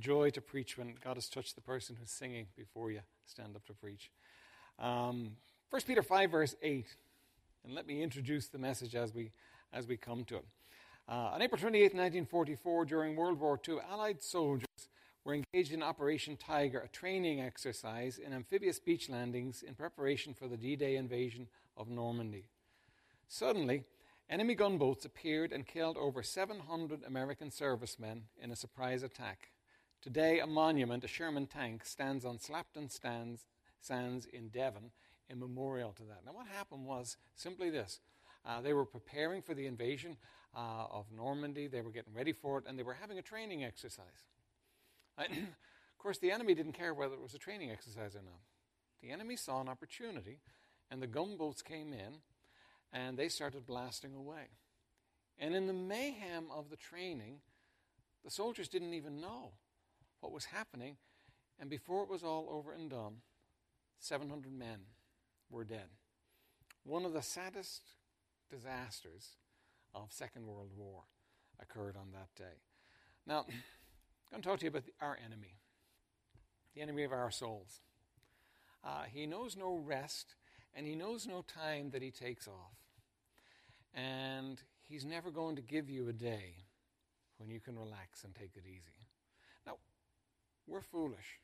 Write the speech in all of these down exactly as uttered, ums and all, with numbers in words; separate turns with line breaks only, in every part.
joy to preach when God has touched the person who's singing before you stand up to preach. Um, First Peter five, verse eight. And let me introduce the message as we as we come to it. Uh, on April twenty-eighth, nineteen forty-four, during World War Two, Allied soldiers were engaged in Operation Tiger, a training exercise in amphibious beach landings in preparation for the D-Day invasion of Normandy. Suddenly, enemy gunboats appeared and killed over seven hundred American servicemen in a surprise attack. Today, a monument, a Sherman tank, stands on Slapton Sands, Sands in Devon in memorial to that. Now, what happened was simply this. Uh, they were preparing for the invasion uh, of Normandy. They were getting ready for it, and they were having a training exercise. Uh, of course, the enemy didn't care whether it was a training exercise or not. The enemy saw an opportunity, and the gunboats came in, and they started blasting away. And in the mayhem of the training, the soldiers didn't even know what was happening, and before it was all over and done, seven hundred men were dead. One of the saddest disasters of Second World War occurred on that day. Now, I'm going to talk to you about the, our enemy, the enemy of our souls. Uh, he knows no rest, and he knows no time that he takes off. And he's never going to give you a day when you can relax and take it easy. Now, we're foolish.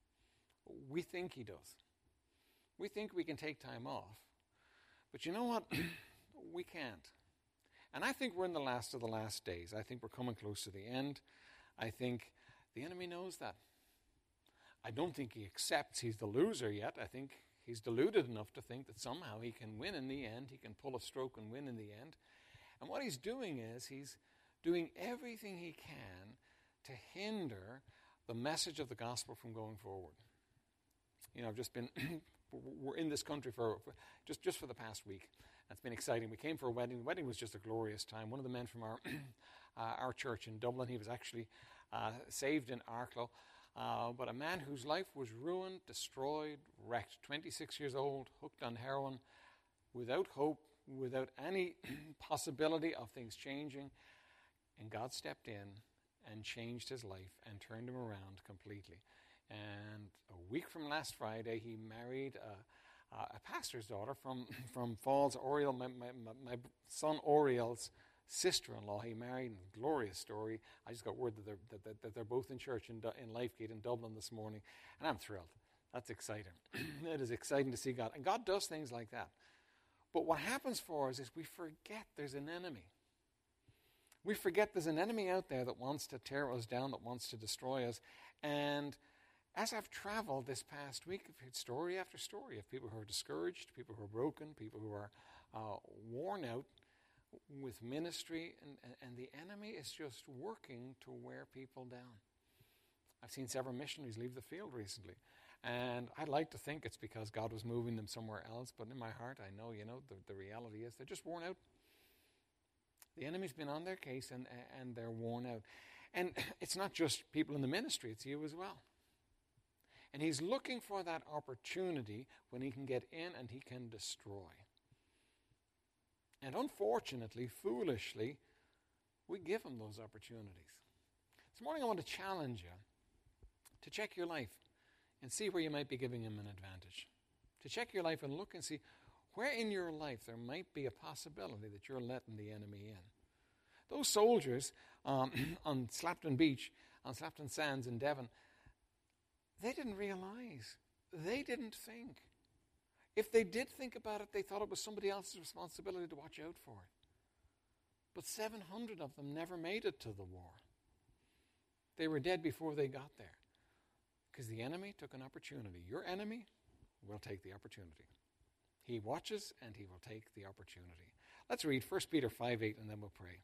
We think he does. We think we can take time off. But you know what? We can't. And I think we're in the last of the last days. I think we're coming close to the end. I think the enemy knows that. I don't think he accepts he's the loser yet. I think he's deluded enough to think that somehow he can win in the end. He can pull a stroke and win in the end. And what he's doing is he's doing everything he can to hinder the message of the gospel from going forward. You know, I've just been, we're in this country for, for just, just for the past week. It's been exciting. We came for a wedding. The wedding was just a glorious time. One of the men from our uh, our church in Dublin, he was actually uh, saved in Arklow. Uh, but a man whose life was ruined, destroyed, wrecked, twenty-six years old, hooked on heroin, without hope, without any possibility of things changing. And God stepped in and changed his life and turned him around completely. And a week from last Friday, he married a, a pastor's daughter from, from Falls, Oriel, my, my, my son Oriel's sister-in-law. He married, a glorious story. I just got word that they're, that, that, that they're both in church in, in Lifegate in Dublin this morning, and I'm thrilled. That's exciting. It is exciting to see God. And God does things like that. But what happens for us is we forget there's an enemy. We forget there's an enemy out there that wants to tear us down, that wants to destroy us. And as I've traveled this past week, I've heard story after story of people who are discouraged, people who are broken, people who are uh, worn out with ministry, and, and, and the enemy is just working to wear people down. I've seen several missionaries leave the field recently, and I'd like to think it's because God was moving them somewhere else, but in my heart I know, you know, the, the reality is they're just worn out. The enemy's been on their case, and, and they're worn out. And it's not just people in the ministry, it's you as well. And he's looking for that opportunity when he can get in and he can destroy. And unfortunately, foolishly, we give him those opportunities. This morning I want to challenge you to check your life and see where you might be giving him an advantage. To check your life and look and see where in your life there might be a possibility that you're letting the enemy in. Those soldiers um, on Slapton Beach, on Slapton Sands in Devon, they didn't realize. They didn't think. If they did think about it, they thought it was somebody else's responsibility to watch out for it. But seven hundred of them never made it to the war. They were dead before they got there. Because the enemy took an opportunity. Your enemy will take the opportunity. He watches and he will take the opportunity. Let's read First Peter five eight and then we'll pray.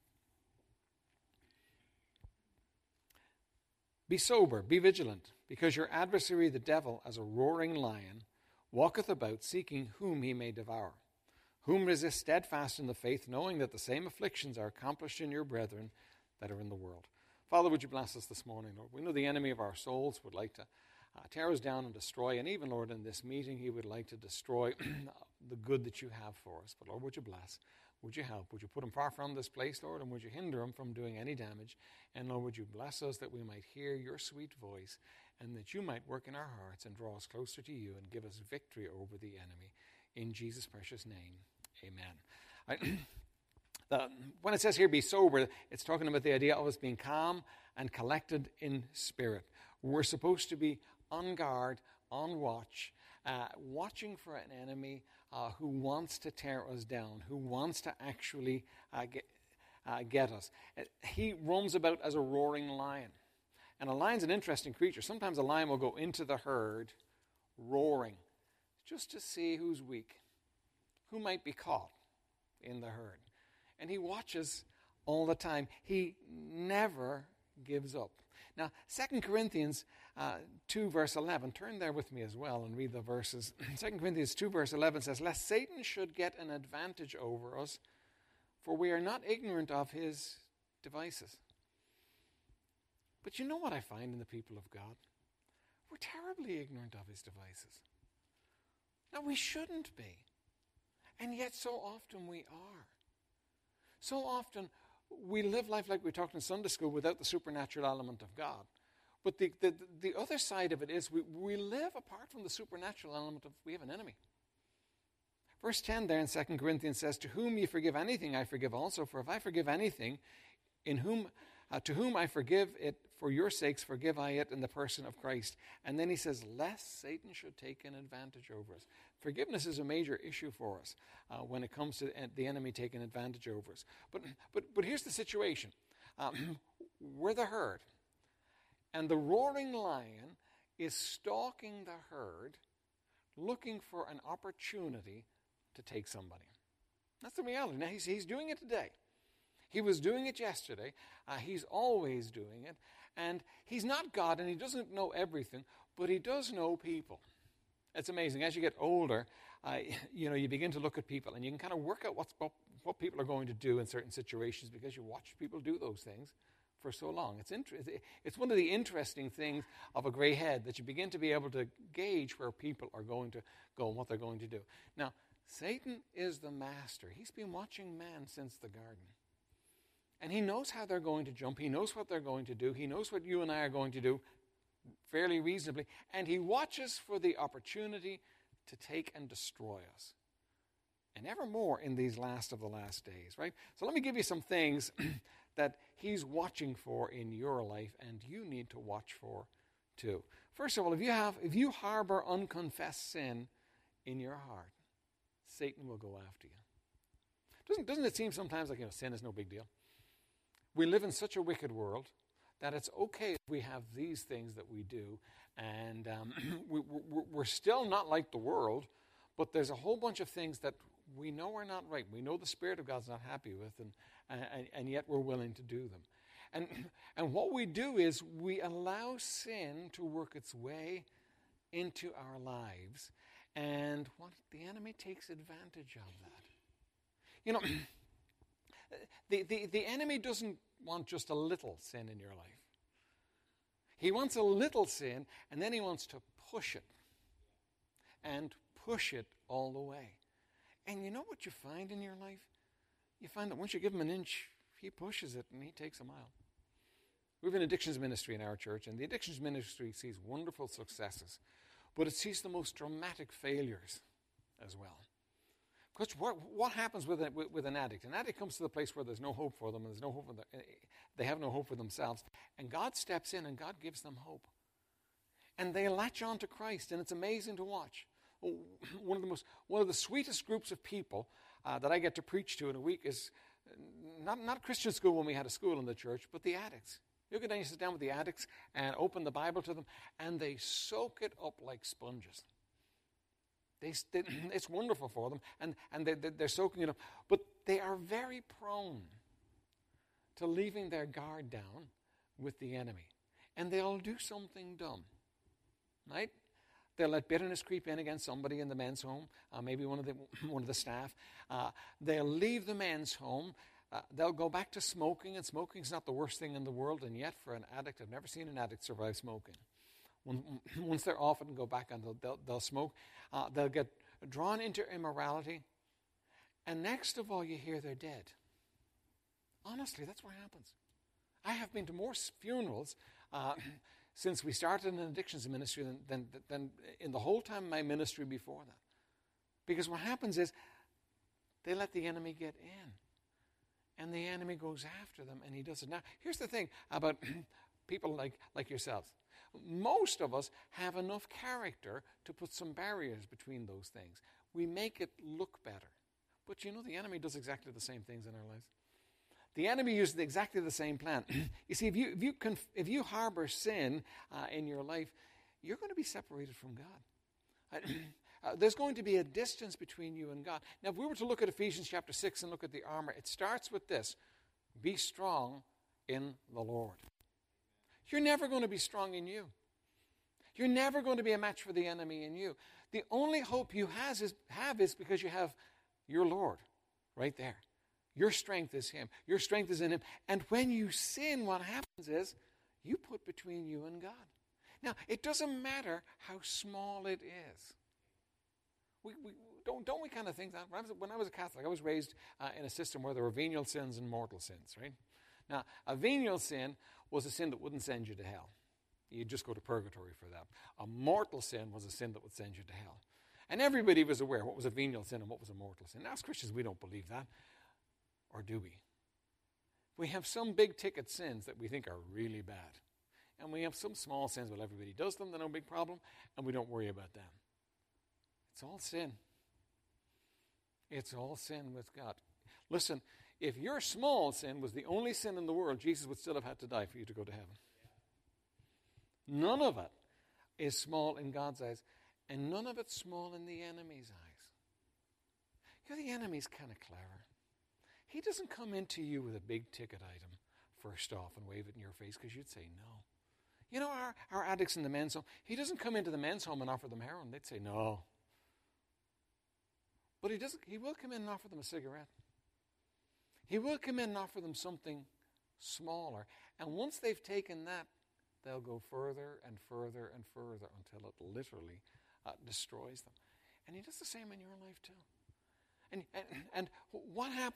Be sober, be vigilant, because your adversary the devil, as a roaring lion, walketh about seeking whom he may devour. Whom resist steadfast in the faith, knowing that the same afflictions are accomplished in your brethren that are in the world. Father, would you bless us this morning, Lord? We know the enemy of our souls would like to uh, tear us down and destroy, and even, Lord, in this meeting, he would like to destroy the good that you have for us. But, Lord, would you bless? would you help? Would you put him far from this place, Lord, and would you hinder him from doing any damage? And Lord, would you bless us that we might hear your sweet voice and that you might work in our hearts and draw us closer to you and give us victory over the enemy. In Jesus' precious name, amen. I, the, when it says here, be sober, it's talking about the idea of us being calm and collected in spirit. We're supposed to be on guard, on watch, uh, watching for an enemy uh, who wants to tear us down, who wants to actually uh, get, uh, get us. He roams about as a roaring lion. And a lion's an interesting creature. Sometimes a lion will go into the herd roaring just to see who's weak, who might be caught in the herd. And he watches all the time. He never gives up. Now, Second Corinthians uh, two, verse eleven, turn there with me as well and read the verses. Second Corinthians two, verse eleven says, lest Satan should get an advantage over us, for we are not ignorant of his devices. But you know what I find in the people of God? We're terribly ignorant of his devices. Now, we shouldn't be. And yet so often we are. So often we live life like we talked in Sunday school without the supernatural element of God. But the, the, the other side of it is we, we live apart from the supernatural element of we have an enemy. Verse ten there in Second Corinthians says, to whom ye forgive anything, I forgive also. For if I forgive anything, in whom uh, to whom I forgive it, for your sakes forgive I it in the person of Christ. And then he says, lest Satan should take an advantage over us. Forgiveness is a major issue for us uh, when it comes to the enemy taking advantage over us. But but but here's the situation. Um, we're the herd. And the roaring lion is stalking the herd, looking for an opportunity to take somebody. That's the reality. Now, he's, he's doing it today. He was doing it yesterday. Uh, he's always doing it. And he's not God, and he doesn't know everything, but he does know people. It's amazing. As you get older, uh, you know, you begin to look at people, and you can kind of work out what's, what, what people are going to do in certain situations because you watch people do those things for so long. It's inter- it's one of the interesting things of a gray head that you begin to be able to gauge where people are going to go and what they're going to do. Now, Satan is the master. He's been watching man since the garden. And he knows how they're going to jump. He knows what they're going to do. He knows what you and I are going to do fairly reasonably. And he watches for the opportunity to take and destroy us. And ever more in these last of the last days, right? So let me give you some things that he's watching for in your life and you need to watch for too. First of all, if you have, if you harbor unconfessed sin in your heart, Satan will go after you. Doesn't, doesn't it seem sometimes like, you know, sin is no big deal? We live in such a wicked world that it's okay if we have these things that we do, and um, we, we're, we're still not like the world, but there's a whole bunch of things that we know are not right. We know the Spirit of God's not happy with, and, and, and yet we're willing to do them. And, and what we do is we allow sin to work its way into our lives, and what the enemy takes advantage of that. You know, the, the, the enemy doesn't want just a little sin in your life. He wants a little sin, and then he wants to push it, and push it all the way. And you know what you find in your life? You find that once you give him an inch, he pushes it, and he takes a mile. We have an addictions ministry in our church, and the addictions ministry sees wonderful successes, but it sees the most dramatic failures as well. Because what, what happens with, a, with, with an addict? An addict comes to the place where there's no hope for them, and there's no hope for them, they have no hope for themselves, and God steps in and God gives them hope. And they latch on to Christ, and it's amazing to watch. One of the most, one of the sweetest groups of people uh, that I get to preach to in a week is not, not Christian school when we had a school in the church, but the addicts. You go down, you sit down with the addicts and open the Bible to them, and they soak it up like sponges. They, they, it's wonderful for them, and, and they, they're soaking it up. But they are very prone to leaving their guard down with the enemy. And they'll do something dumb, right? They'll let bitterness creep in against somebody in the men's home, uh, maybe one of the one of the staff. Uh, they'll leave the men's home. Uh, they'll go back to smoking, and smoking's not the worst thing in the world, and yet for an addict, I've never seen an addict survive smoking. When, once they're off it and go back and they'll, they'll, they'll smoke, uh, they'll get drawn into immorality, And next of all, you hear they're dead. Honestly, that's what happens. I have been to more funerals uh, since we started an addictions ministry than, than, than in the whole time of my ministry before that. Because what happens is they let the enemy get in. And the enemy goes after them, and he does it. Now, here's the thing about people like, like yourselves. Most of us have enough character to put some barriers between those things. We make it look better. But you know, the enemy does exactly the same things in our lives. The enemy uses exactly the same plan. You see, if you if you conf- if you harbor sin uh, in your life, you're going to be separated from God. uh, there's going to be a distance between you and God. Now, if we were to look at Ephesians chapter six and look at the armor, it starts with this: be strong in the Lord. You're never going to be strong in you. You're never going to be a match for the enemy in you. The only hope you has is, have is because you have your Lord right there. Your strength is Him. Your strength is in Him. And when you sin, what happens is you put between you and God. Now, it doesn't matter how small it is. We, we don't, don't we kind of think that? When I was, when I was a Catholic, I was raised uh, in a system where there were venial sins and mortal sins, right? Now, a venial sin was a sin that wouldn't send you to hell. You'd just go to purgatory for that. A mortal sin was a sin that would send you to hell. And everybody was aware what was a venial sin and what was a mortal sin. Now, as Christians, we don't believe that. Or do we? We have some big-ticket sins that we think are really bad. And we have some small sins, well, everybody does them, they're no big problem, and we don't worry about them. It's all sin. It's all sin with God. Listen, if your small sin was the only sin in the world, Jesus would still have had to die for you to go to heaven. None of it is small in God's eyes, and none of it's small in the enemy's eyes. You know, the enemy's kind of clever. He doesn't come into you with a big ticket item first off and wave it in your face because you'd say no. You know, our, our addicts in the men's home, he doesn't come into the men's home and offer them heroin. They'd say no. But he doesn't. He will come in and offer them a cigarette. He will come in and offer them something smaller. And once they've taken that, they'll go further and further and further until it literally uh, destroys them. And he does the same in your life too. And, and, and what happens